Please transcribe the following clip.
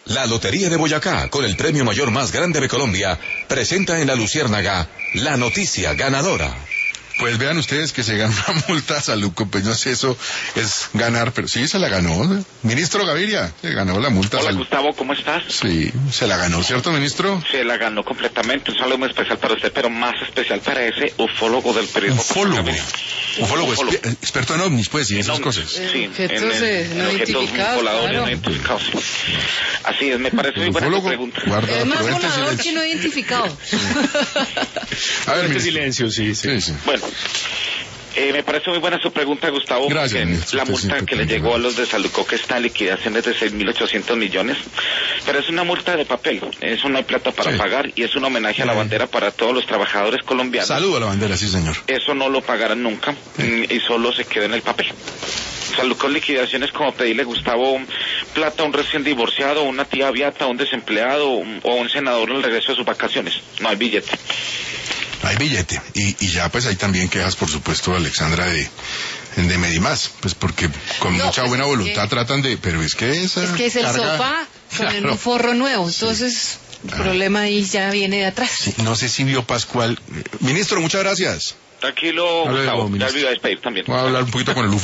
La Lotería de Boyacá, con el premio mayor más grande de Colombia, presenta en La Luciérnaga la noticia ganadora. Pues vean ustedes que se ganó una multa a Saluco, pues no sé, eso es ganar, pero sí se la ganó, ¿no? Ministro Gaviria, se ganó la multa. Hola Gustavo, ¿cómo estás? Sí, se la ganó, ¿cierto, ministro? Se la ganó completamente, un saludo muy especial para usted, pero más especial para ese ufólogo del periodismo. Ufólogo, experto en ovnis, pues, y esas cosas. Sí, objetos no identificados, voladores claro. no identificados. Así es, me parece muy buena tu pregunta. Es más volador que no identificado. A ver, este silencio, sí. Bueno, me parece muy buena su pregunta, Gustavo. Gracias, ministro. La multa que le llegó a los de Saluco, que está en liquidación, es de 6.800 millones, pero es una multa de papel, eso no hay plata para pagar, y es un homenaje a la bandera para todos los trabajadores colombianos. Saludo a la bandera, sí, señor. Eso no lo pagarán nunca, y solo se queda en el papel. Saluco en liquidación es como pedirle, Gustavo, plata a un recién divorciado, una tía beata, a un desempleado o a un senador al regreso de sus vacaciones. No hay billete. Hay billete, y ya pues hay también quejas, por supuesto, Alexandra, de Medimás, pues porque con mucha buena voluntad tratan de, pero es que esa es que es el carga, sofá con claro, un forro nuevo, entonces el problema ahí ya viene de atrás. Sí, no sé si vio Pascual. Ministro, muchas gracias. Tranquilo, Gustavo, ya ministro. olvidé despedir también. Voy a hablar un poquito con el